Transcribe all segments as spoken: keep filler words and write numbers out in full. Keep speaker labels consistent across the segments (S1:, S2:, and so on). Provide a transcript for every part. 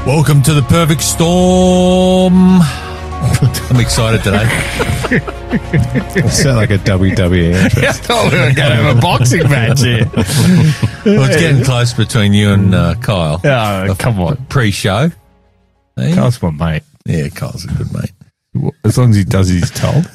S1: Welcome to the perfect storm. I'm excited today.
S2: You sound like a W W E entrance.
S3: I thought we were going to have a boxing match here.
S1: Well, it's getting close between you and uh, Kyle.
S3: Oh, come on.
S1: Pre-show. Hey?
S3: Kyle's my mate.
S1: Yeah, Kyle's a good mate.
S3: As long as he does his told.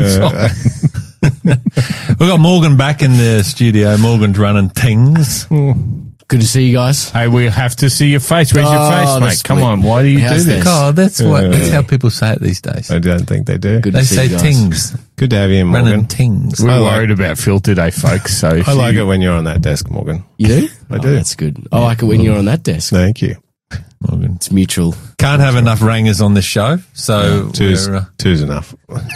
S1: We've got Morgan back in the studio. Morgan's running things.
S4: Good to see you guys.
S3: Hey, we have to see your face. Where's
S4: Oh,
S3: your face,
S4: that's
S3: mate? Come
S4: sweet.
S3: on. Why do you
S4: How's
S3: do this?
S4: this?
S1: Kyle, that's what. That's how people say it these days.
S2: I don't think they do.
S4: Good
S1: They
S4: to see
S1: say
S4: you guys.
S1: tings.
S2: Good to have you in,
S1: Running
S2: Morgan.
S1: tings.
S3: We're
S2: I like-
S3: worried about Phil today, folks. So if
S2: I like
S3: you-
S2: it when you're on that desk, Morgan.
S4: You do?
S2: I
S4: Oh,
S2: do.
S4: that's good. I like it when you're on that desk.
S2: Thank you.
S1: Morgan.
S4: It's mutual.
S1: Can't have enough rangers on this show, so
S2: Two's,
S1: we're, uh,
S2: two's enough.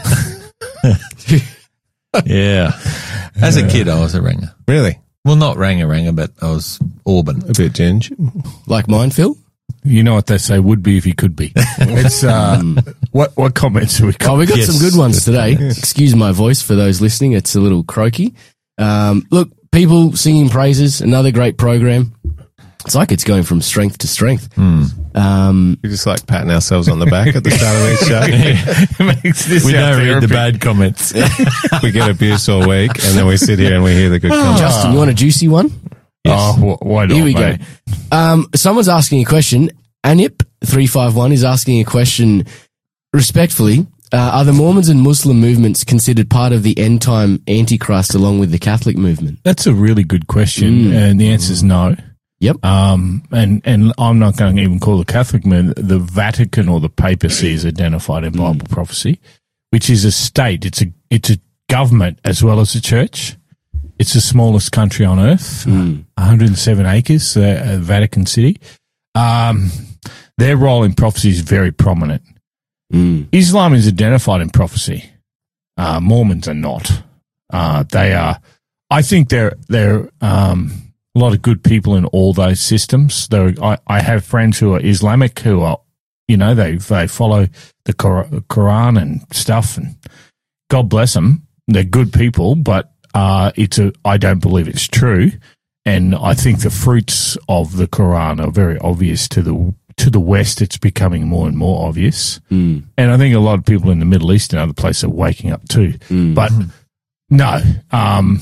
S1: yeah. As a kid, I was a ranger.
S2: Really?
S1: Well, not ranger ranger, but I was Auburn.
S2: A bit ginge.
S4: Like mine, Phil?
S3: you know what they say, would be if he could be. It's, uh, what, what comments do we got?
S4: Oh, we got
S1: Yes.
S4: some good ones today. Excuse my voice for those listening. It's a little croaky. Um, look, people singing praises, another great program. It's like it's going from strength to strength. Um,
S2: We just like patting ourselves on the back at the start of each show.
S3: Makes this
S1: We
S3: sound
S1: don't read the
S3: therapy.
S1: bad comments.
S2: We get abuse all week, and then we sit here and we hear the good comments.
S4: Justin, you want a juicy one?
S3: Oh, wh- why not,
S4: Here we
S3: mate?
S4: go. Um, someone's asking a question. Anip three five one is asking a question respectfully. Uh, are the Mormons and Muslim movements considered part of the end time Antichrist along with the Catholic movement?
S3: That's a really good question,
S4: Mm.
S3: and the answer is no.
S4: Yep.
S3: Um, and, and I'm not going to even call the Catholic movement. The Vatican or the papacy is identified in Bible prophecy, which is a state. It's a, it's a government as well as a church. It's the smallest country on earth, one hundred seven acres, uh, Vatican City. Um, their role in prophecy is very prominent.
S4: Mm.
S3: Islam is identified in prophecy. Uh, Mormons are not. Uh, they are, I think they're, they're, um, a lot of good people in all those systems. There, I, I have friends who are Islamic who are, you know, they they follow the Qur- Quran and stuff, and God bless them. They're good people, but uh, it's a. I don't believe it's true, and I think the fruits of the Quran are very obvious to the to the West. It's becoming more and more obvious,
S4: Mm.
S3: and I think a lot of people in the Middle East and other places are waking up too.
S4: Mm.
S3: But no, um,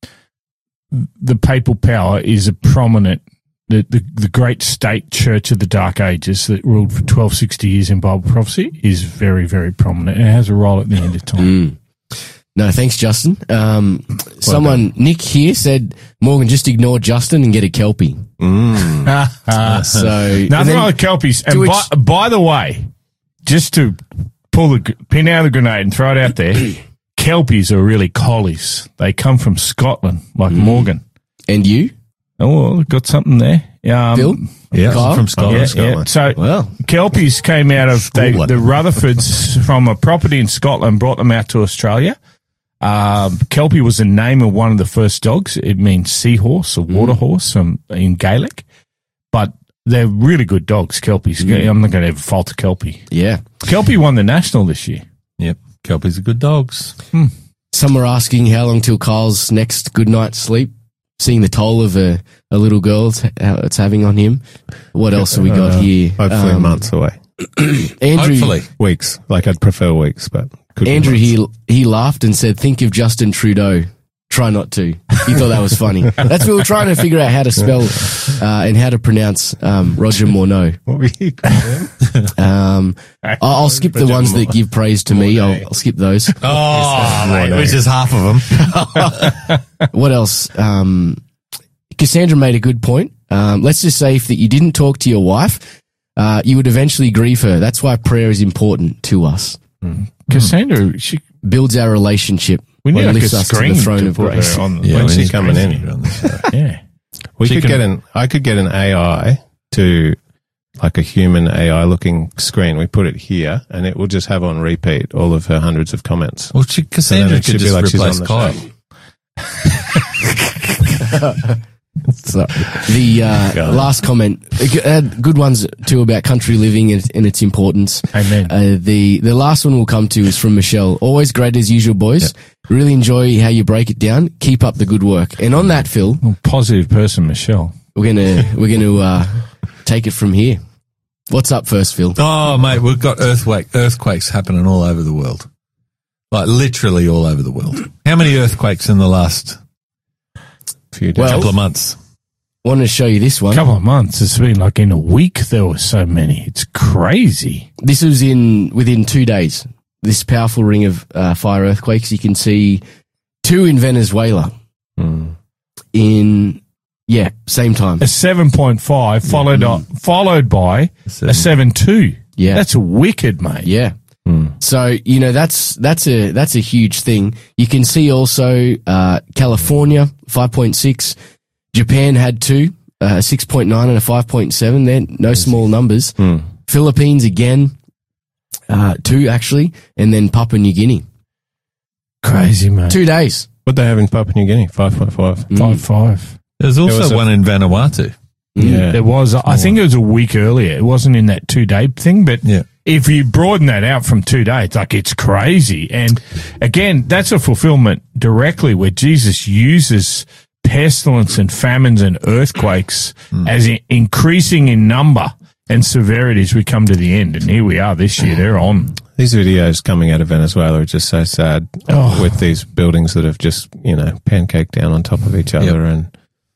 S3: the papal power is a prominent, the, the, the great state church of the Dark Ages that ruled for twelve sixty years in Bible prophecy is very, very prominent. It has a role at the end of time.
S4: Mm. No, thanks, Justin. Um, someone, Nick here, said, Morgan, just ignore Justin and get a Kelpie.
S3: Mm.
S4: So,
S3: Nothing
S4: and then-
S3: wrong with Kelpies.
S4: to
S3: And
S4: which-
S3: by, by the way, just to pull the g- pin out of the grenade and throw it out there, Kelpies are really collies. They come from Scotland, like Morgan.
S4: and you,
S3: Oh, well, got something there. Um,
S4: Phil?
S1: Yeah,
S4: Kyle?
S1: from Scotland.
S3: Yeah, yeah.
S2: Scotland.
S3: So
S4: Well,
S3: Kelpies came out of they,
S1: Scotland.
S3: the Rutherfords from a property in Scotland, brought them out to Australia. Um, Kelpie was the name of one of the first dogs. It means seahorse or water horse um, in Gaelic. But they're really good dogs, Kelpies. I'm not going to ever fault a Kelpie.
S4: yeah.
S3: Kelpie won the national this year.
S1: Yep. Kelpies are good dogs.
S4: Some are asking how long till Kyle's next good night's sleep, seeing the toll of a, a little girl it's, how it's having on him. What else have we got
S2: Uh,
S4: here?
S2: Hopefully
S4: Um,
S2: months away.
S4: Andrew,
S1: Hopefully.
S2: Weeks. Like, I'd prefer weeks, but could be
S4: Andrew
S2: months.
S4: he, he laughed and said, think of Justin Trudeau. Try not to. He thought that was funny. That's what we were trying to figure out how to spell uh, and how to pronounce um, Roger Morneau.
S2: What were you calling him?
S4: Um, I'll, I'll skip the ones that give praise to me. I'll, I'll skip those.
S1: Oh, mate, which is half of them.
S4: What else? Um, Cassandra made a good point. Um, let's just say if that you didn't talk to your wife, uh, you would eventually grieve her. That's why prayer is important to us.
S3: Cassandra, she,
S4: Builds our relationship.
S3: we need
S4: and
S3: like a
S4: lifts us to
S3: screen
S4: the throne
S3: to
S4: of
S3: put
S4: grace.
S3: her on.
S1: Yeah,
S2: When's
S1: we
S2: she
S1: need
S2: coming
S1: Gracie
S2: in?
S1: to be on this show.
S3: Yeah.
S2: We
S1: She
S2: could
S1: can-
S2: get an. I could get an A I to like a human A I looking screen. We put it here, and it will just have on repeat all of her hundreds of comments.
S1: Well, she, Cassandra
S2: it
S1: could
S2: should be
S1: just
S2: like she's
S1: replace
S2: on the
S1: Kyle.
S2: show.
S4: So, the uh, last comment, uh, good ones too about country living and, and its importance.
S3: Amen.
S4: Uh, the the last one we'll come to is from Michelle. Always great as usual, boys. Really enjoy how you break it down. Keep up the good work. And on that, Phil,
S3: Well, positive person, Michelle.
S4: we're gonna we're gonna uh, take it from here. What's up first, Phil?
S1: Oh, mate, we've got earthquake earthquakes happening all over the world. Like, literally all over the world. How many earthquakes in the last
S2: Few days.
S4: Well,
S1: couple of months?
S4: Wanted to show you this one.
S3: couple of months. It's been like in a week there were so many. It's crazy.
S4: This was in within two days. This powerful ring of uh, fire earthquakes. You can see two in Venezuela.
S2: Mm.
S4: In yeah, same time.
S3: A seven point five followed on, followed by
S1: Seven.
S3: a seven two.
S4: Yeah.
S3: That's wicked, mate.
S4: Yeah. So, you know, that's that's a that's a huge thing. You can see also uh, California, five point six. Japan had two, a six point nine and a five point seven. They're no small numbers.
S2: Mm.
S4: Philippines, again, uh, two actually. And then Papua New Guinea.
S3: Crazy, mate.
S4: Two days.
S2: What they have in Papua New Guinea? five point five.
S3: Five five.
S1: There's also
S2: was a-
S1: one in Vanuatu.
S2: Yeah.
S3: There was. I think it was a week earlier. It wasn't in that two day thing, but
S1: Yeah.
S3: if you broaden that out from two days, like it's crazy. And again, that's a fulfillment directly where Jesus uses pestilence and famines and earthquakes as in increasing in number and severity as we come to the end. And here we are this year. They're on.
S2: These videos coming out of Venezuela are just so sad
S3: Oh.
S2: with these buildings that have just, you know, pancaked down on top of each other. And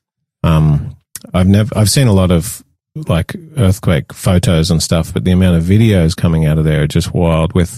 S2: um, I've never, I've seen a lot of like earthquake photos and stuff, but the amount of videos coming out of there are just wild with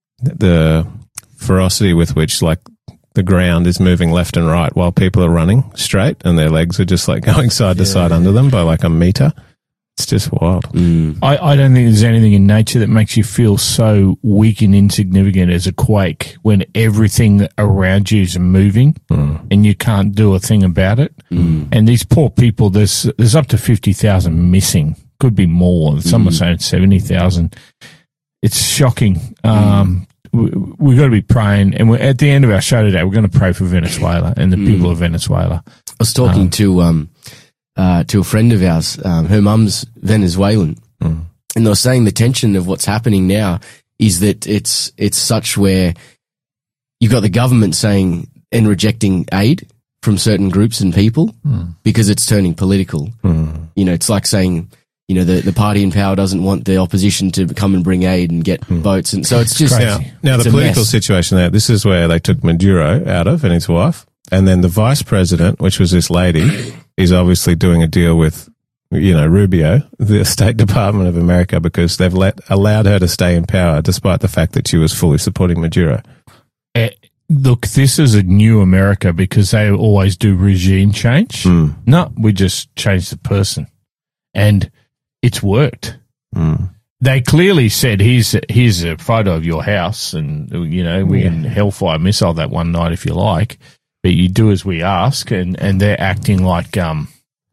S2: the ferocity with which like the ground is moving left and right while people are running straight and their legs are just like going side to side under them by like a meter. It's just wild.
S4: Mm.
S3: I, I don't think there's anything in nature that makes you feel so weak and insignificant as a quake when everything around you is moving and you can't do a thing about it.
S4: Mm.
S3: And these poor people, there's there's up to fifty thousand missing. Could be more. Some are saying seventy thousand. It's shocking. Um, we, we've got to be praying. And we're, at the end of our show today, we're going to pray for Venezuela and the people of Venezuela.
S4: I was talking to um uh to a friend of ours. Um, her mum's Venezuelan, and they were saying the tension of what's happening now is that it's it's such where you've got the government saying and rejecting aid from certain groups and people because it's turning political. You know, it's like saying, you know, the, the party in power doesn't want the opposition to come and bring aid and get votes, and so it's just
S3: crazy.
S2: Now, now
S4: it's
S2: the
S4: a
S2: political
S4: mess.
S2: situation there, this is where they took Maduro out of and his wife. And then the vice president, which was this lady, is obviously doing a deal with, you know, Rubio, the State Department of America, because they've let, allowed her to stay in power despite the fact that she was fully supporting Maduro.
S3: Eh, look, this is a new America because they always do regime change. No, we just changed the person. And it's worked. They clearly said, here's, here's a photo of your house and, you know, we can hellfire missile that one night if you like, but you do as we ask. And, and they're acting like, um,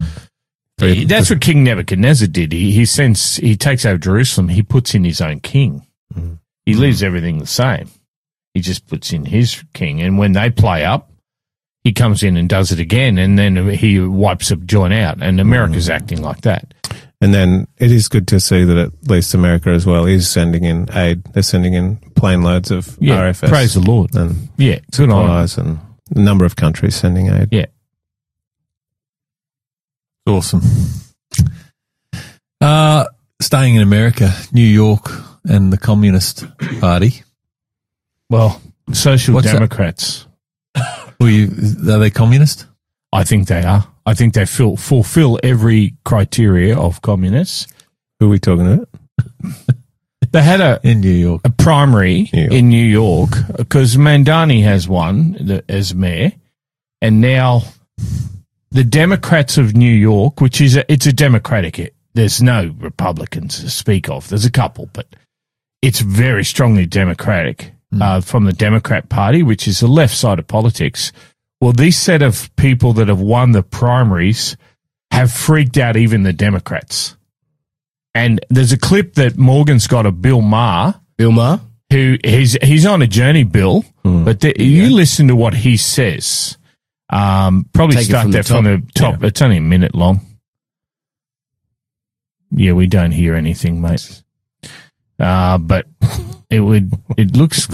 S3: that's what King Nebuchadnezzar did. He, he sends, he takes over Jerusalem. He puts in his own king. He leaves everything the same. He just puts in his king. And when they play up, he comes in and does it again. And then he wipes the joint out. And America's acting like that.
S2: And then it is good to see that at least America as well is sending in aid. They're sending in plane loads of
S3: Yeah,
S2: R F S.
S3: praise the Lord.
S2: And
S3: Yeah, good on him.
S2: supplies and a number of countries sending aid.
S3: Yeah.
S1: Awesome. Uh, staying in America, New York and the Communist Party.
S3: Well, Social
S1: What's that?
S3: Democrats,
S1: Were you, are they communist?
S3: I think they are. I think they fill, fulfill every criteria of communists.
S2: Who are we talking about?
S3: They had a,
S1: In New York.
S3: a primary
S2: New York.
S3: in New York because Mandani has one the, as mayor, and now the Democrats of New York, which is a, it's a Democratic. There's no Republicans to speak of. There's a couple, but it's very strongly Democratic uh, from the Democrat Party, which is the left side of politics. Well, this set of people that have won the primaries have freaked out even the Democrats. And there's a clip that Morgan's got of Bill Maher,
S4: Bill Maher.
S3: who he's he's on a journey, Bill. But the, you listen to what he says. Um, probably
S4: Take it
S3: start
S4: from the
S3: that from the top. It's only a minute long. Yeah, we don't hear anything, mate. Uh, but it would. It looks good.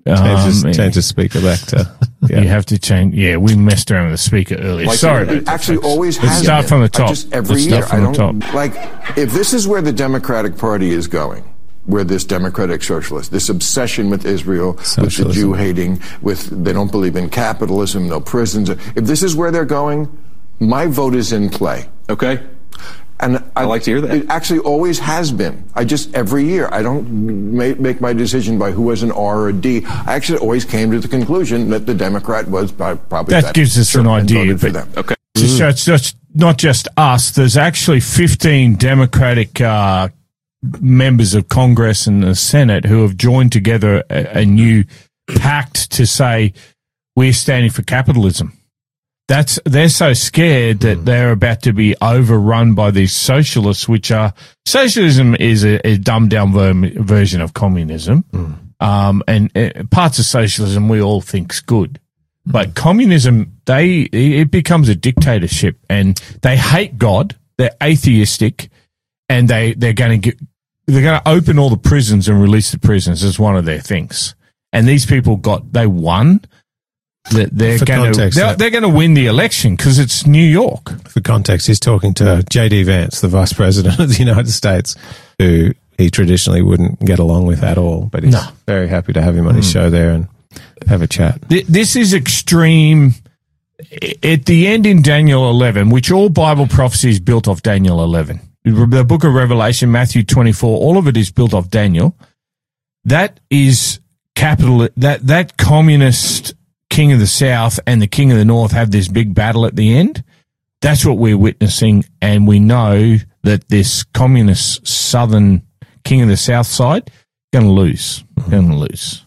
S2: Change,
S3: Um,
S2: the, change the speaker back to. Yeah.
S3: You have to change. Yeah, we messed around with the speaker earlier.
S5: Like,
S3: Sorry.
S5: it
S3: about
S5: actually
S3: that,
S5: always
S3: Let's
S5: has
S3: start
S5: been.
S3: from the
S5: I
S3: top.
S5: just every
S3: Let's
S5: year,
S3: start from
S5: I
S3: the
S5: don't
S3: top.
S5: like if this is where the Democratic Party is going. Where this democratic socialist, this obsession with Israel,
S2: Socialism.
S5: with the Jew hating, with they don't believe in capitalism, no prisons. If this is where they're going, my vote is in play.
S6: Okay.
S5: And I,
S6: I like to hear that.
S5: It actually always has been. I just, every year, I don't make, make my decision by who was an R or a D. I actually always came to the conclusion that the Democrat was by, probably
S3: That
S5: better.
S3: gives us an
S5: and
S3: idea,
S5: voted for
S3: but-
S5: them.
S6: Okay.
S3: So it's just not just us. There's actually fifteen Democratic uh, members of Congress and the Senate who have joined together a, a new pact to say we're standing for capitalism. That's they're so scared that they're about to be overrun by these socialists, which are socialism is a, a dumbed down ver- version of communism, um, and uh, parts of socialism we all think's good. But communism, they it becomes a dictatorship, and they hate God. They're atheistic, and they they're going to get they're going to open all the prisons and release the prisoners as one of their things. And these people got they won. That they're
S2: For
S3: going to
S2: context,
S3: they're,
S2: that-
S3: they're going to win the election because it's New York.
S2: For context, he's talking to J D Vance, the Vice President of the United States, who he traditionally wouldn't get along with at all. But he's
S3: No.
S2: very happy to have him on his show there and have a chat.
S3: Th- This is extreme. I- At the end in Daniel eleven, which all Bible prophecy is built off Daniel eleven, the book of Revelation, Matthew twenty-four, all of it is built off Daniel. That is capital. That that communist king of the south and the king of the north have this big battle at the end. That's what we're witnessing, and we know that this communist southern king of the south side going to lose. Going to lose.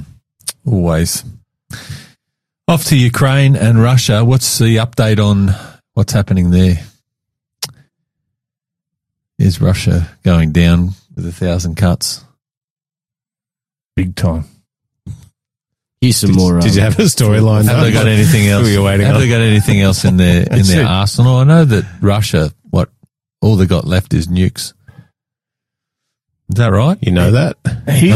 S1: Always. Off to Ukraine and Russia. What's the update on what's happening there? Is Russia going down with a thousand cuts?
S3: Big time.
S4: Here's some
S2: Did,
S4: more.
S2: did you
S4: um,
S2: have a storyline?
S1: Have they got anything else?
S2: Who were you waiting
S1: Have
S2: on?
S1: they got anything else in their in
S3: That's
S1: their
S3: it.
S1: arsenal? I know that Russia, what all they got left is nukes. Is that right?
S2: You know that?
S3: He,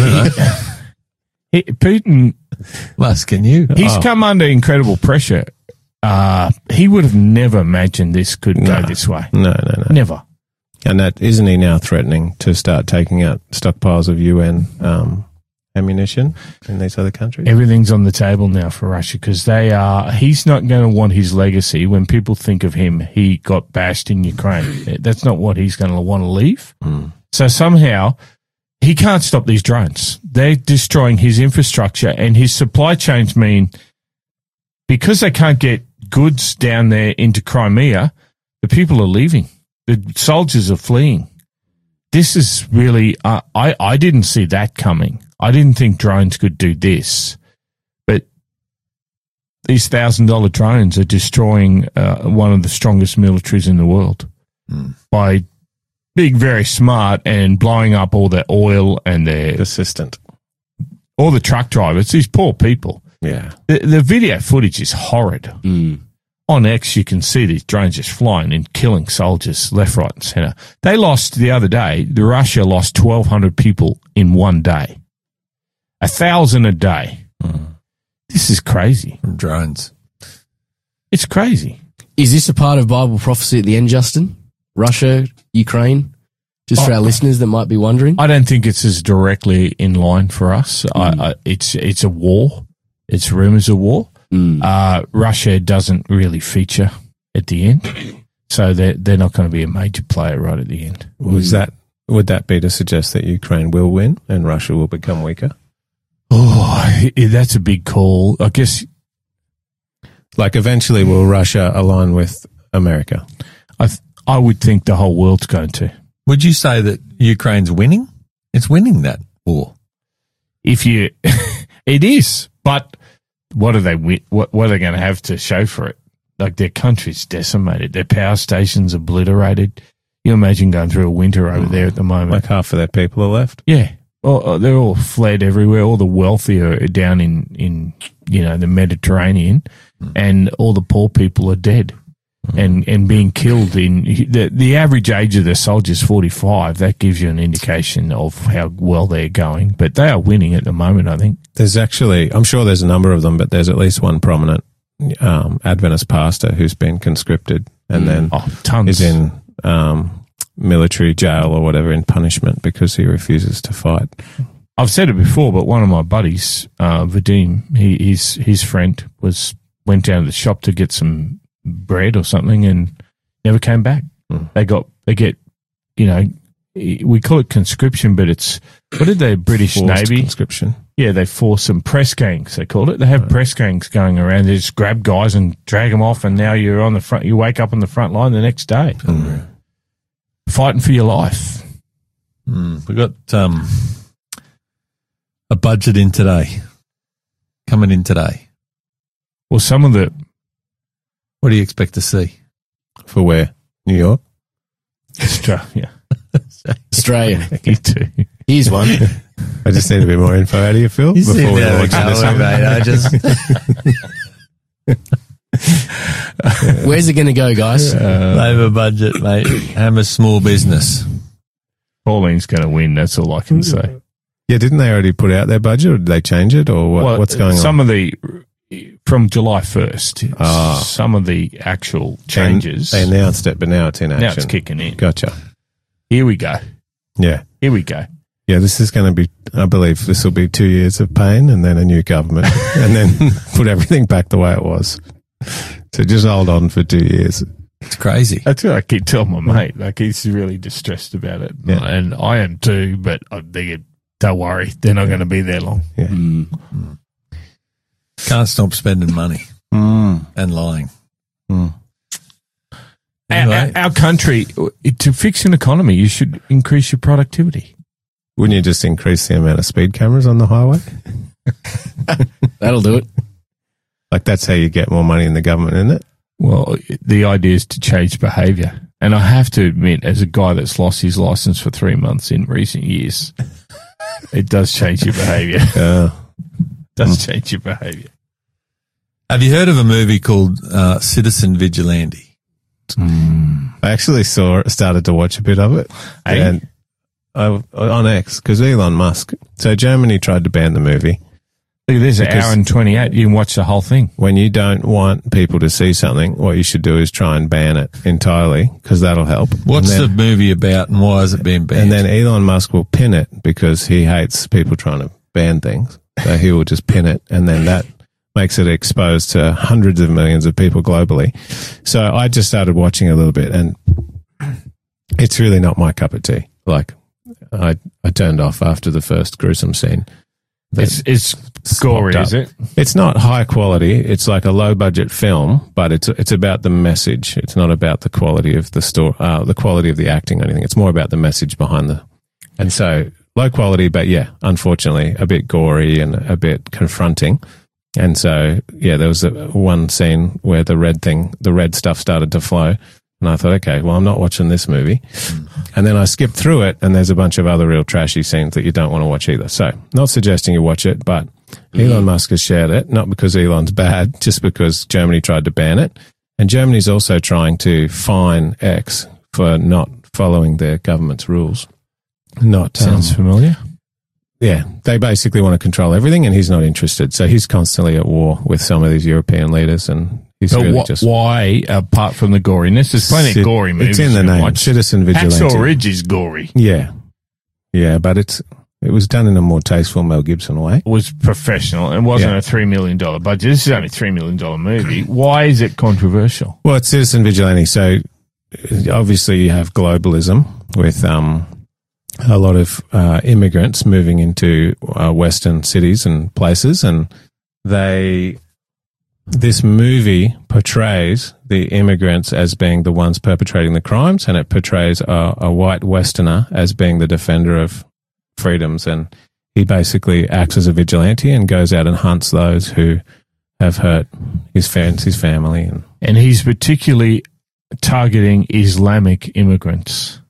S3: he, Putin,
S1: Les, can you?
S3: he's
S2: Oh.
S3: come under incredible pressure. Uh, he would have never imagined this could go
S2: No.
S3: this way.
S2: No, no, no.
S3: Never.
S2: And that isn't he now threatening to start taking out stockpiles of U N um, ammunition in these other countries?
S3: Everything's on the table now for Russia because they are. He's not going to want his legacy. When people think of him, he got bashed in Ukraine. That's not what he's going to want to leave. So somehow he can't stop these drones. They're destroying his infrastructure and his supply chains. Mean because they can't get goods down there into Crimea, the people are leaving. The soldiers are fleeing. This is really, uh, I, I didn't see that coming. I didn't think drones could do this. But these one thousand dollars drones are destroying uh, one of the strongest militaries in the world by being very smart and blowing up all their oil and their
S2: Assistant.
S3: all the truck drivers. These poor people.
S2: Yeah.
S3: The, the video footage is horrid.
S4: mm.
S3: On X, you can see these drones just flying and killing soldiers left, right, and center. They lost the other day. The Russia lost twelve hundred people in one day, a thousand a day. This is crazy.
S1: From drones.
S3: It's crazy.
S4: Is this a part of Bible prophecy at the end, Justin? Russia, Ukraine? Just for
S3: Oh.
S4: our listeners that might be wondering.
S3: I don't think it's as directly in line for us. I, I, it's it's a war. It's rumors of war.
S4: Mm.
S3: Uh, Russia doesn't really feature at the end, so they're they're not going to be a major player right at the end.
S2: Was that would that be to suggest that Ukraine will win and Russia will become weaker?
S3: Oh, that's a big call. I guess
S2: Like eventually will Russia align with America?
S3: I th- I would think the whole world's going to.
S1: Would you say that Ukraine's winning? It's winning that war.
S3: If you, it is, but what are they? wi- What what are they going to have to show for it? Like their country's decimated, their power stations obliterated. You imagine going through a winter over there at the moment.
S2: Like half of their people are left?
S3: Yeah, well, they're all fled everywhere. All the wealthy are down in in you know the Mediterranean, and all the poor people are dead. and, and being killed in the, the average age of the soldiers forty-five. That gives you an indication of how well they're going. But they are winning at the moment, I think.
S2: There's actually, I'm sure there's a number of them, but there's at least one prominent um, Adventist pastor who's been conscripted and then
S3: Oh, tons.
S2: is in um, military jail or whatever in punishment because he refuses to fight.
S3: I've said it before, but one of my buddies, uh, Vadim, he, his his friend was went down to the shop to get some bread or something and never came back.
S2: Mm.
S3: They got they get, you know, we call it conscription, but it's what did the British
S2: Forced
S3: Navy?
S2: conscription.
S3: Yeah, they force some press gangs. They call it. They have press gangs going around. They just grab guys and drag them off, and now you're on the front. You wake up on the front line the next day,
S2: Mm.
S3: fighting for your life.
S1: Mm, we got um, a budget in today, coming in today.
S3: Well, some of the
S1: What do you expect to see?
S2: For where? New York?
S3: Australia,
S4: Australia.
S3: you too.
S4: Here's one.
S2: I just need a bit more info. How do you feel?
S1: You
S2: before
S1: seem
S2: we
S1: to have a
S2: launch into
S1: go,
S2: something?
S1: mate. I just
S4: Where's it going to go, guys?
S1: Labor budget, mate. Hammer small business.
S3: Pauline's going to win. That's all I can say.
S2: Yeah, didn't they already put out their budget or did they change it or what,
S3: Well,
S2: what's going
S3: some
S2: on?
S3: of the from July first,
S2: Ah.
S3: some of the actual changes.
S2: They announced it, but now it's in action.
S3: now it's kicking in.
S2: Gotcha.
S3: Here we go.
S2: Yeah.
S3: Here we go.
S2: Yeah, this is going to be, I believe this will be two years of pain and then a new government and then put everything back the way it was. So just hold on for two years.
S1: It's crazy.
S3: That's what I keep telling my mate. Like, he's really distressed about it.
S2: Yeah.
S3: And I am too, but I'm thinking, don't worry, they're not going to be there long.
S2: Yeah.
S4: Mm.
S1: Can't stop spending money
S2: Mm.
S1: and lying.
S2: Mm.
S1: Anyway.
S3: Our, our country, to fix an economy, you should increase your productivity.
S2: Wouldn't you just increase the amount of speed cameras on the highway?
S4: That'll do it.
S2: Like that's how you get more money in the government, isn't it?
S3: Well, the idea is to change behaviour. And I have to admit, as a guy that's lost his licence for three months in recent years, it does change your behaviour.
S2: Uh,
S3: It does change your behaviour.
S1: Have you heard of a movie called uh, Citizen Vigilante?
S2: I actually saw started to watch a bit of it.
S3: Hey?
S2: And I, on X, because Elon Musk. So Germany tried to ban the movie.
S3: Look at this, an
S2: Because-
S3: hour and twenty-eight. You can watch the whole thing.
S2: When you don't want people to see something, what you should do is try and ban it entirely because that'll help.
S1: What's
S2: and
S1: the
S2: then,
S1: movie about and why is it being banned?
S2: And then Elon Musk will pin it because he hates people trying to ban things. So he will just pin it and then that makes it exposed to hundreds of millions of people globally. So I just started watching a little bit and it's really not my cup of tea. Like I, I turned off after the first gruesome scene. that
S3: It's, it's gory,
S2: popped
S3: is
S2: up.
S3: it?
S2: It's not high quality. It's like a low budget film, but it's it's about the message. It's not about the quality of the story, uh, the quality of the acting or anything. It's more about the message behind the. And so low quality, but yeah, unfortunately, a bit gory and a bit confronting. And so yeah, there was a, one scene where the red thing, the red stuff started to flow. And I thought, okay, well, I'm not watching this movie. And then I skipped through it, and there's a bunch of other real trashy scenes that you don't want to watch either. So, not suggesting you watch it, but Elon Musk has shared it, not because Elon's bad, just because Germany tried to ban it. And Germany's also trying to fine X for not following their government's rules. Not, um,
S3: Sounds familiar.
S2: yeah, they basically want to control everything, and he's not interested. So he's constantly at war with some of these European leaders, and he's
S3: But
S2: really
S3: wh-
S2: just
S3: why, apart from the goriness, there's plenty
S2: Cit-
S3: of gory movies.
S2: It's in the
S3: you can
S2: name,
S3: watch.
S2: Citizen Vigilante.
S3: Hacksaw Ridge is gory.
S2: Yeah, yeah, but it's it was done in a more tasteful Mel Gibson way.
S3: It was professional and wasn't
S2: Yeah.
S3: a three million dollars budget. This is only a three million dollars movie. Why is it controversial?
S2: Well, it's Citizen Vigilante, so uh, obviously you have globalism with um, a lot of uh, immigrants moving into uh, Western cities and places, and they. This movie portrays the immigrants as being the ones perpetrating the crimes, and it portrays a, a white Westerner as being the defender of freedoms. And he basically acts as a vigilante and goes out and hunts those who have hurt his friends, his family. And
S3: And he's particularly targeting Islamic immigrants.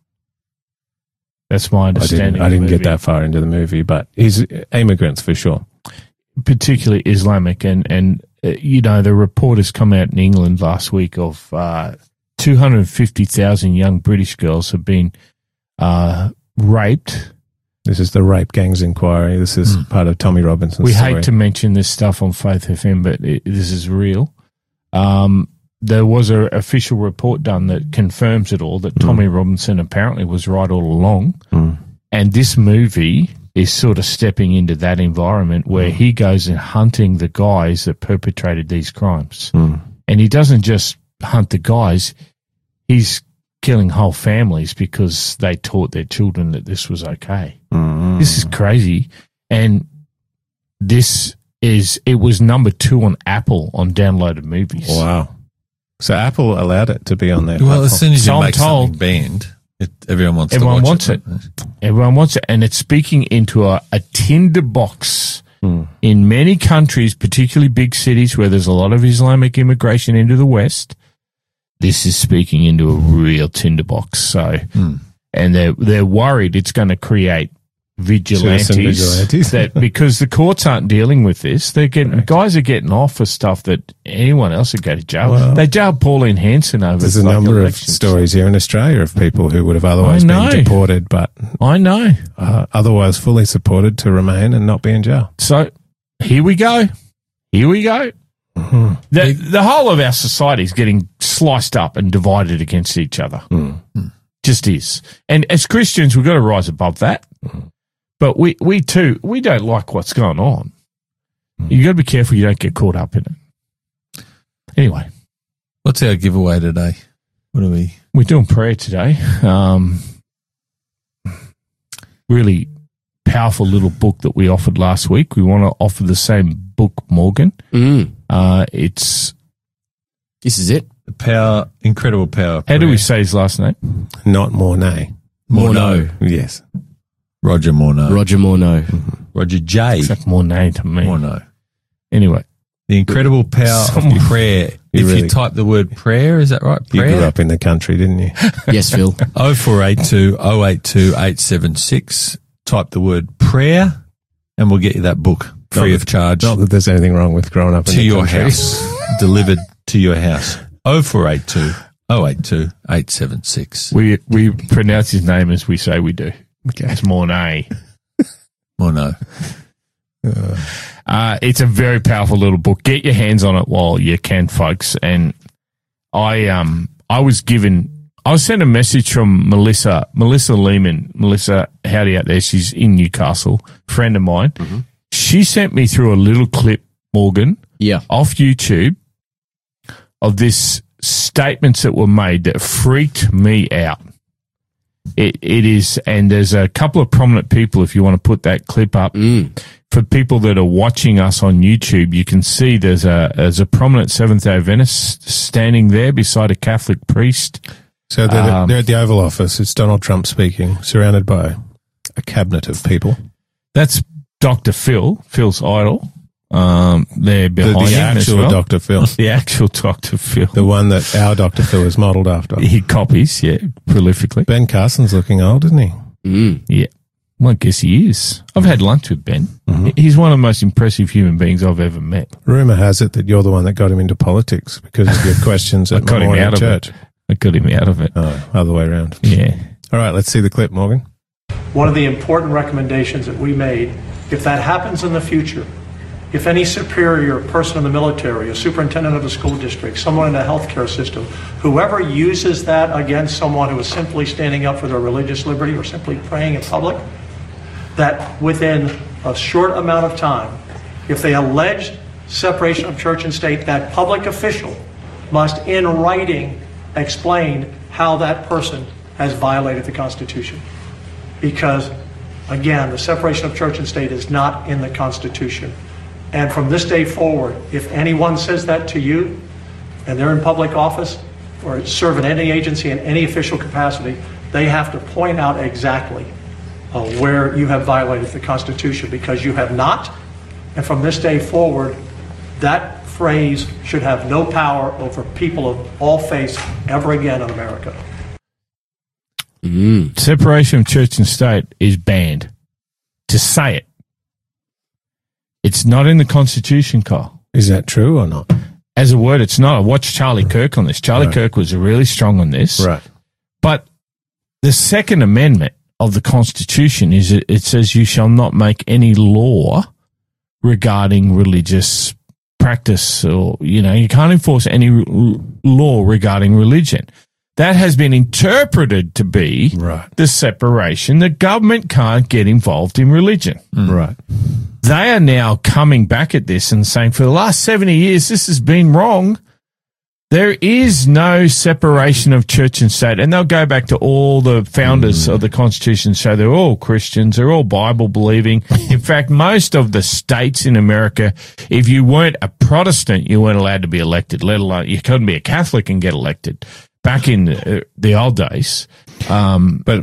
S3: That's my
S2: I
S3: understanding.
S2: didn't, I
S3: of the
S2: didn't get
S3: movie.
S2: that far into the movie, but he's immigrants for sure.
S3: Particularly Islamic, and and uh, you know, the report has come out in England last week of uh, two hundred fifty thousand young British girls have been uh, raped.
S2: This is the Rape Gangs Inquiry. This is mm. part of Tommy Robinson's
S3: We
S2: story.
S3: hate to mention this stuff on Faith F M, but it, this is real. Um, there was an official report done that confirms it all, that mm. Tommy Robinson apparently was right all along.
S2: Mm.
S3: And this movie is sort of stepping into that environment where mm. he goes and hunting the guys that perpetrated these crimes.
S2: Mm.
S3: And he doesn't just hunt the guys, he's killing whole families because they taught their children that this was okay.
S2: Mm.
S3: This is crazy. And this is, it was number two on Apple on downloaded movies.
S2: Wow. So Apple allowed it to be on their
S1: Well,
S2: platform.
S1: as soon as
S3: So
S1: you
S3: I'm
S1: make
S3: told-
S1: something banned, it, everyone wants
S3: Everyone
S1: to watch
S3: wants
S1: it.
S3: it. Everyone wants it. And it's speaking into a, a tinderbox
S2: Mm.
S3: in many countries, particularly big cities where there's a lot of Islamic immigration into the West. This is speaking into a real tinderbox. So,
S1: Mm.
S3: and they're they're worried it's going to create vigilantes,
S2: Citizen vigilantes.
S3: that because the courts aren't dealing with this, they're getting guys are getting off for stuff that anyone else would go to jail.
S2: Well,
S3: they jailed Pauline Hanson over.
S2: There's a
S3: fucking
S2: number
S3: elections.
S2: of stories here in Australia of people who would have otherwise
S3: I
S2: been
S3: know.
S2: deported, but
S3: I know.
S2: uh, otherwise fully supported to remain and not be in jail.
S3: So here we go. Here we go.
S2: Mm-hmm.
S3: The, the whole of our society is getting sliced up and divided against each other.
S2: Mm.
S3: Just is. And as Christians, we've got to rise above that.
S2: Mm.
S3: But we, we too, we don't like what's going on.
S2: Mm.
S3: You've got to be careful you don't get caught up in it. Anyway,
S1: What's our giveaway today? What are we?
S3: we're doing prayer today. Um, really powerful little book that we offered last week. We want to offer the same book, Morgan.
S4: Mm.
S3: Uh, it's,
S4: This is it.
S1: The power, incredible power. of
S3: how do
S1: prayer.
S3: we say his last name?
S2: Not Mornay.
S1: Morneau.
S2: Yes.
S1: Roger Morneau.
S4: Roger Morneau.
S1: Roger J.
S3: It's like Mornay to me.
S1: Morneau.
S3: Anyway,
S1: The incredible power
S3: Someone-
S1: of prayer.
S2: You
S1: If
S2: really-
S1: you type the word prayer, is that right?
S2: You grew
S1: Prayer.
S2: up in the country, didn't you?
S4: Yes, Phil.
S1: oh four eight two oh eight two eight seven six. Type the word prayer and we'll get you that book free
S2: Not
S1: of charge
S2: Not that there's anything wrong with growing up in
S1: to
S2: the
S1: your
S2: country.
S1: house. Delivered to your house. oh four eight two oh eight two eight seven six.
S3: we we pronounce his name as we say we do.
S2: Okay.
S3: It's Mornay.
S1: Morneau.
S3: Uh, it's a very powerful little book. Get your hands on it while you can, folks. And I um I was given I was sent a message from Melissa Melissa Lehman. Melissa, howdy out there. She's in Newcastle, friend of mine.
S4: Mm-hmm.
S3: She sent me through a little clip, Morgan,
S4: Yeah.
S3: off YouTube of this statements that were made that freaked me out. It it is, and there's a couple of prominent people. If you want to put that clip up
S4: Mm.
S3: for people that are watching us on YouTube, you can see there's a there's a prominent Seventh Day Adventist standing there beside a Catholic priest.
S2: So they're,
S3: Um,
S2: they're at the Oval Office. It's Donald Trump speaking, surrounded by a cabinet of people.
S3: That's Doctor Phil, Phil's idol. Um, they're
S2: The,
S3: behind
S2: the
S3: him as
S2: actual
S3: well.
S2: Doctor Phil.
S3: The actual Doctor Phil.
S2: The one that our Doctor Phil is modelled after.
S3: He copies, yeah, prolifically.
S2: Ben Carson's looking old, isn't he?
S4: Mm.
S3: Yeah. Well, I guess he is. I've had lunch with Ben.
S2: Mm-hmm.
S3: He's one of the most impressive human beings I've ever met.
S2: Rumour has it that you're the one that got him into politics because of your questions
S3: I
S2: at
S3: got him
S2: Memorial
S3: out of
S2: Church.
S3: it. I got him out of it.
S2: Oh, other way around.
S3: Yeah.
S2: All right, let's see the clip, Morgan.
S6: One of the important recommendations that we made, if that happens in the future, if any superior person in the military, a superintendent of a school district, someone in a healthcare system, whoever uses that against someone who is simply standing up for their religious liberty or simply praying in public, that within a short amount of time, if they allege separation of church and state, that public official must in writing explain how that person has violated the Constitution. Because, again, the separation of church and state is not in the Constitution. And from this day forward, if anyone says that to you, and they're in public office, or serve in any agency in any official capacity, they have to point out exactly uh, where you have violated the Constitution, because you have not. And from this day forward, that phrase should have no power over people of all faiths ever again in America.
S4: Mm.
S3: Separation of church and state is banned. To say it. It's not in the Constitution, Kyle.
S2: Is that true or not?
S3: As a word, it's not. I watched Charlie Kirk on this. Charlie
S2: Right.
S3: Kirk was really strong on this.
S2: Right.
S3: But the Second Amendment of the Constitution is it, it says you shall not make any law regarding religious practice, or, you know, you can't enforce any r- law regarding religion. That has been interpreted to be
S2: Right.
S3: the separation. The government can't get involved in religion.
S2: Right.
S3: They are now coming back at this and saying for the last seventy years, this has been wrong. There is no separation of church and state. And they'll go back to all the founders mm. of the Constitution, so they're all Christians, they're all Bible believing. In fact, most of the states in America, if you weren't a Protestant, you weren't allowed to be elected, let alone you couldn't be a Catholic and get elected. Back in the, the old days. Um,
S2: but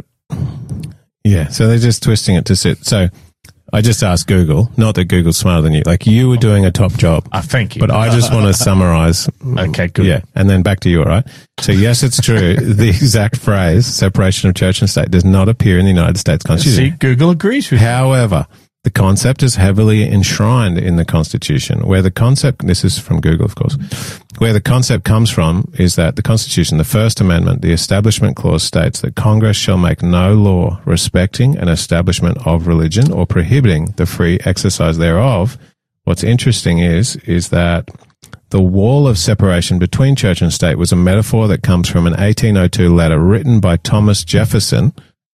S2: yeah, so they're just twisting it to sit. So I just asked Google, not that Google's smarter than you. Like, you were doing a top job.
S3: Uh, thank you.
S2: But I just want to summarize.
S3: Okay, good.
S2: Yeah. And then back to you, all right? So yes, it's true. The exact phrase, separation of church and state, does not appear in the United States Constitution.
S3: See, Google agrees with you.
S2: However, the concept is heavily enshrined in the Constitution, where the concept, this is from Google, of course, where the concept comes from is that the Constitution, the First Amendment, the Establishment Clause states that Congress shall make no law respecting an establishment of religion or prohibiting the free exercise thereof. What's interesting is, is that the wall of separation between church and state was a metaphor that comes from an eighteen oh two letter written by Thomas Jefferson.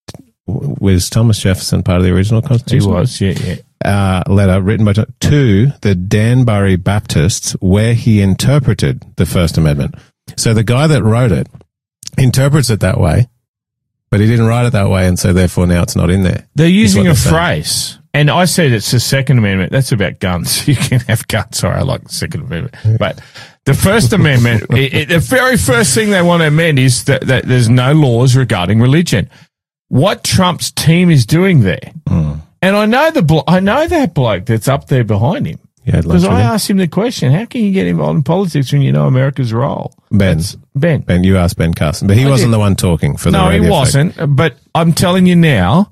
S2: Was Thomas Jefferson part of the original Constitution?
S3: He was, yeah, yeah.
S2: Uh, letter written by to the Danbury Baptists, where he interpreted the First Amendment. So the guy that wrote it interprets it that way, but he didn't write it that way, and so therefore now it's not in there.
S3: They're using a
S2: they're
S3: phrase, and I said it's the Second Amendment. That's about guns. You can have guns. Sorry, I like the Second Amendment, but the First Amendment, it, it, the very first thing they want to amend is that, that there's no laws regarding religion. What Trump's team is doing there, mm. and I know the blo- I know that bloke that's up there behind him,
S2: yeah,
S3: because I asked him the question: how can you get involved in politics when you know America's role?
S2: Ben,
S3: that's Ben,
S2: Ben, you asked Ben Carson, but he I wasn't did. the one talking for the
S3: no,
S2: radio
S3: he wasn't.
S2: Effect.
S3: But I'm telling you now,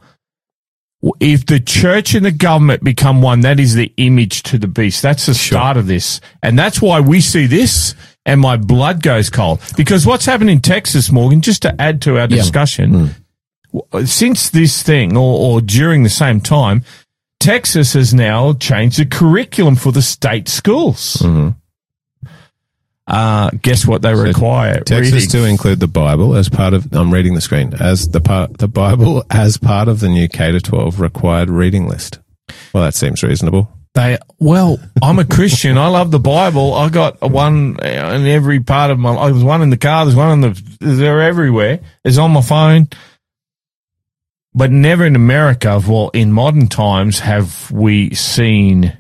S3: if the church and the government become one, that is the image to the beast. That's the sure. start of this, and that's why we see this. And my blood goes cold, because what's happened in Texas, Morgan? Just to add to our discussion. Yeah. Mm. Since this thing, or, or during the same time, Texas has now changed the curriculum for the state schools. Mm-hmm. Uh, guess what they so require?
S2: Texas
S3: reading.
S2: to include the Bible as part of. I'm reading the screen as the part the Bible as part of the new K to twelve required reading list. Well, that seems reasonable.
S3: They well, I'm a Christian. I love the Bible. I got one in every part of my life. There's one in the car. There's one in the. They're everywhere. It's on my phone. But never in America, well, in modern times, have we seen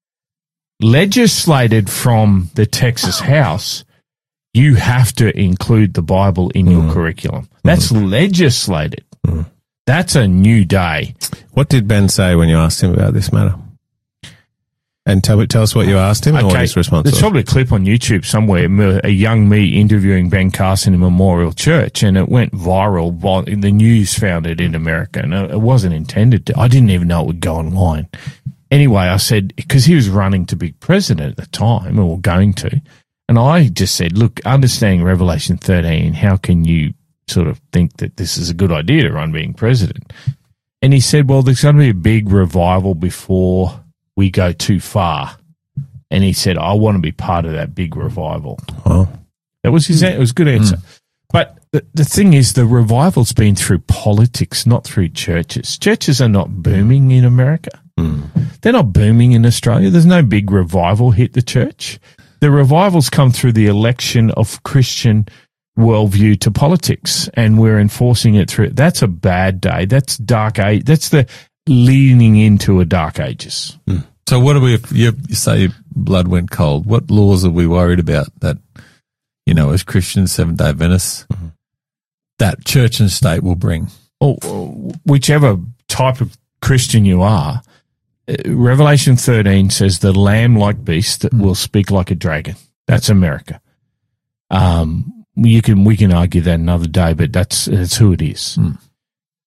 S3: legislated from the Texas House, you have to include the Bible in your mm. curriculum. That's mm. legislated. Mm. That's a new day.
S2: What did Ben say when you asked him about this matter? And tell, tell us what you asked him and
S3: okay.
S2: what his response
S3: There's
S2: was.
S3: There's probably a clip on YouTube somewhere, a young me interviewing Ben Carson in Memorial Church, and it went viral. The news found it in America, and it wasn't intended to. I didn't even know it would go online. Anyway, I said, because he was running to be president at the time, or going to, and I just said, look, understanding Revelation thirteen, how can you sort of think that this is a good idea to run being president? And he said, well, there's going to be a big revival before we go too far. And he said, I want to be part of that big revival.
S2: Oh.
S3: That was his, it was a good answer. Mm. But the, the thing is, the revival's been through politics, not through churches. Churches are not booming in America. Mm. They're not booming in Australia. There's no big revival hit the church. The revivals come through the election of Christian worldview to politics, and we're enforcing it through. That's a bad day. That's dark age. That's the leaning into a dark ages.
S1: Mm. So what do we, you, you say blood went cold. What laws are we worried about that, you know, as Christians, Seventh-day Adventists, mm-hmm. that church and state will bring?
S3: Or, or whichever type of Christian you are, Revelation thirteen says the lamb-like beast that mm. will speak like a dragon. That's America. Um, you can, we can argue that another day, but that's, that's who it is. Mm.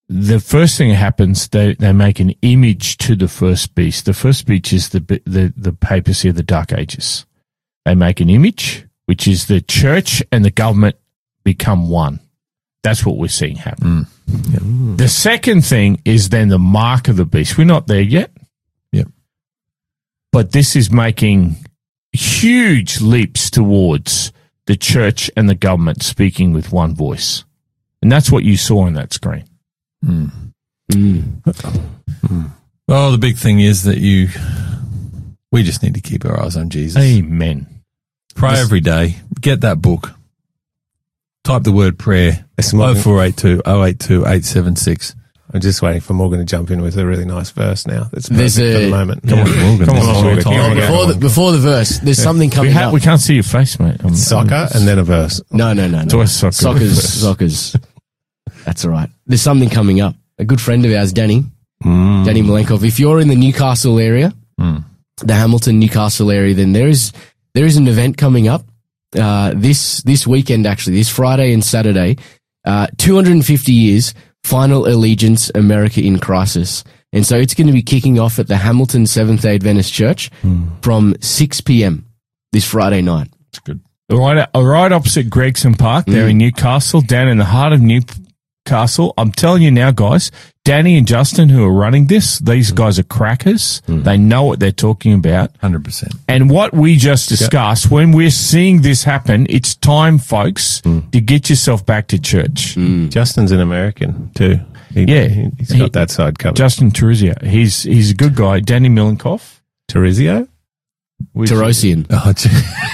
S3: the first thing that happens, they, they make an image to the first beast. The first beast is the, the, the papacy of the Dark Ages. They make an image, which is the church and the government become one. That's what we're seeing happen.
S1: Mm. Yep.
S3: The second thing is then the mark of the beast. We're not there yet.
S1: Yep.
S3: But this is making huge leaps towards the church and the government speaking with one voice. And that's what you saw on that screen.
S1: Mm.
S4: Mm.
S1: Mm. Well, the big thing is that you, we just need to keep our eyes on Jesus.
S3: Amen.
S1: Pray
S2: Just-
S1: every day. Get that book. Type the word prayer.
S2: It's
S1: oh
S2: Morgan-
S1: four eight two, oh eight two, eight seven six.
S2: I'm just waiting for Morgan to jump in with a really nice verse now. That's
S4: There's
S2: perfect for
S4: a-
S2: the moment.
S1: Come on, Morgan.
S3: Come
S1: This
S3: on,
S1: is
S3: Morgan.
S1: your time.
S3: Come on,
S4: Before the, before the verse, there's something
S3: We,
S4: coming
S3: ha-
S4: up.
S3: we can't see your face, mate. I'm,
S2: Soccer and then a verse.
S4: No, no, no,
S3: It's
S4: no.
S3: always soccer.
S4: Soccer's, soccer's. That's all right. There's something coming up. A good friend of ours, Danny,
S2: Mm.
S4: Danny Malenkov. If you're in the Newcastle area,
S1: Mm.
S4: the Hamilton, Newcastle area, then there is there is an event coming up uh, this this weekend. Actually, this Friday and Saturday, uh, two hundred fifty years, Final Allegiance, America in Crisis, and so it's going to be kicking off at the Hamilton Seventh Day Adventist Church from six p.m. this Friday night.
S1: It's good.
S3: Right, right opposite Gregson Park there in Newcastle, down in the heart of Newcastle. I'm telling you now, guys, Danny and Justin, who are running this, these guys are crackers. They know what they're talking about.
S1: one hundred percent.
S3: And what we just discussed, when we're seeing this happen, it's time, folks, to get yourself back to church.
S2: Justin's an American too. He,
S3: Yeah.
S2: he, he's got
S3: He-
S2: that side covered.
S3: Justin Terizia, he's he's a good guy. Danny Milenkoff.
S2: Terizio?
S4: Terosian.
S1: Oh, gee.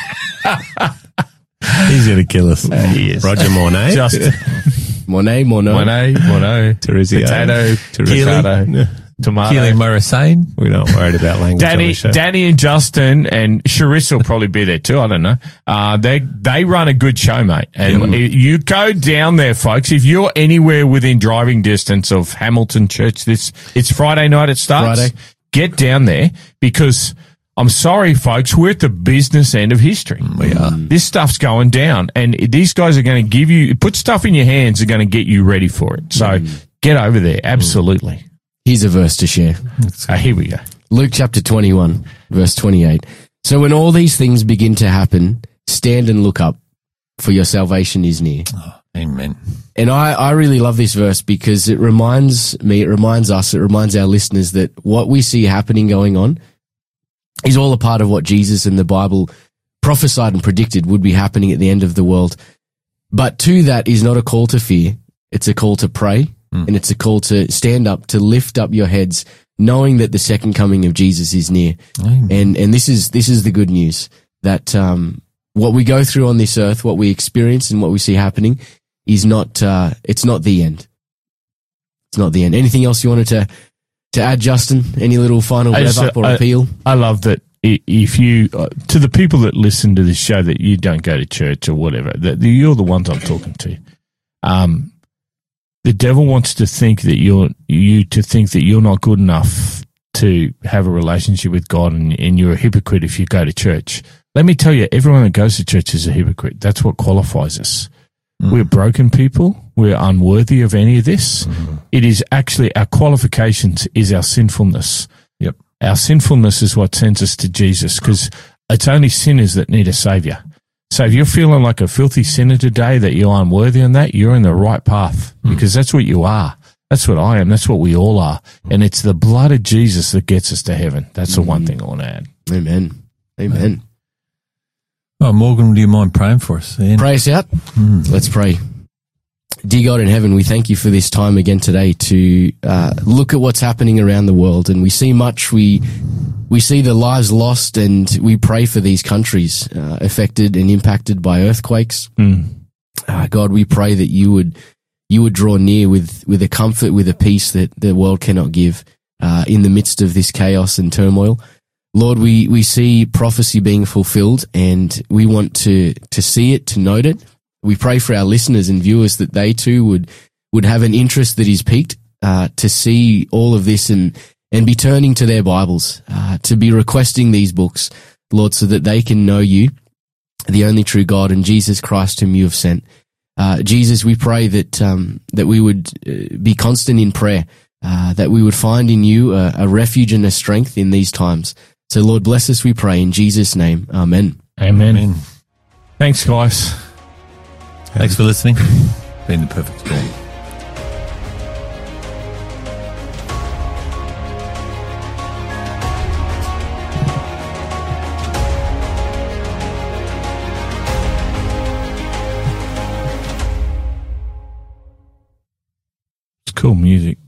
S1: He's going to kill us.
S3: He is.
S2: Roger Mornay?
S3: Justin.
S4: Monet, Mono.
S3: Monet, Mono.
S2: Terizio?
S3: Potato, tomato, tomato.
S1: Keely Morrison.
S2: We're not worried about language on
S3: Danny,
S2: the show.
S3: Danny and Justin and Charissa will probably be there too. I don't know. Uh, they, they run a good show, mate. And you go down there, folks. If you're anywhere within driving distance of Hamilton Church, this, it's Friday night it starts.
S4: Friday.
S3: Get down there because I'm sorry, folks, we're at the business end of history.
S1: We are.
S3: This stuff's going down and these guys are going to give you, put stuff in your hands are going to get you ready for it. So get over there. Absolutely.
S4: Here's a verse to share.
S3: Uh, here we go.
S4: Luke chapter twenty-one, verse twenty-eight. So when all these things begin to happen, stand and look up, for your salvation is near.
S1: Amen.
S4: And I, I really love this verse because it reminds me, it reminds us, it reminds our listeners that what we see happening going on is all a part of what Jesus and the Bible prophesied and predicted would be happening at the end of the world. But to that is not a call to fear. It's a call to pray. And it's a call to stand up, to lift up your heads, knowing that the second coming of Jesus is near.
S1: Amen.
S4: And and this is this is the good news that um, what we go through on this earth, what we experience, and what we see happening is not uh, it's not the end. It's not the end. Anything else you wanted to to add, Justin? Any little final
S3: I
S4: rev
S3: just,
S4: up or
S3: uh, I-
S4: appeal?
S3: I love that i- if you, uh, to the people that listen to this show that you don't go to church or whatever, that you're the ones I'm talking to. Um, the devil wants to think that you're, you to think that you're not good enough to have a relationship with God and, and you're a hypocrite if you go to church. Let me tell you, everyone that goes to church is a hypocrite. That's what qualifies us. We're broken people. We're unworthy of any of this. It is actually our qualifications is our sinfulness.
S1: Yep.
S3: Our sinfulness is what sends us to Jesus because it's only sinners that need a savior. So if you're feeling like a filthy sinner today that you're unworthy on that, you're in the right path because that's what you are. That's what I am. That's what we all are. And it's the blood of Jesus that gets us to heaven. That's the one thing I want to add.
S4: Amen. Amen.
S1: Oh, Morgan, do you mind praying for us? Ian?
S4: Pray us out. Let's pray. Dear God in heaven, we thank you for this time again today to uh, look at what's happening around the world. And we see much, we we see the lives lost, and we pray for these countries uh, affected and impacted by earthquakes. Uh, God, we pray that you would you would draw near with, with a comfort, with a peace that the world cannot give uh, in the midst of this chaos and turmoil. Lord, we, we see prophecy being fulfilled, and we want to, to see it, to note it. We pray for our listeners and viewers that they too would, would have an interest that is piqued, uh, to see all of this and, and be turning to their Bibles, uh, to be requesting these books, Lord, so that they can know you, the only true God, and Jesus Christ whom you have sent. Uh, Jesus, we pray that um, that we would uh, be constant in prayer, uh, that we would find in you a, a refuge and a strength in these times. So, Lord, bless us, we pray, in Jesus' name. Amen.
S3: Amen.
S1: Amen.
S3: Thanks, guys.
S1: Thanks for listening. Been the perfect storm.
S3: It's cool music.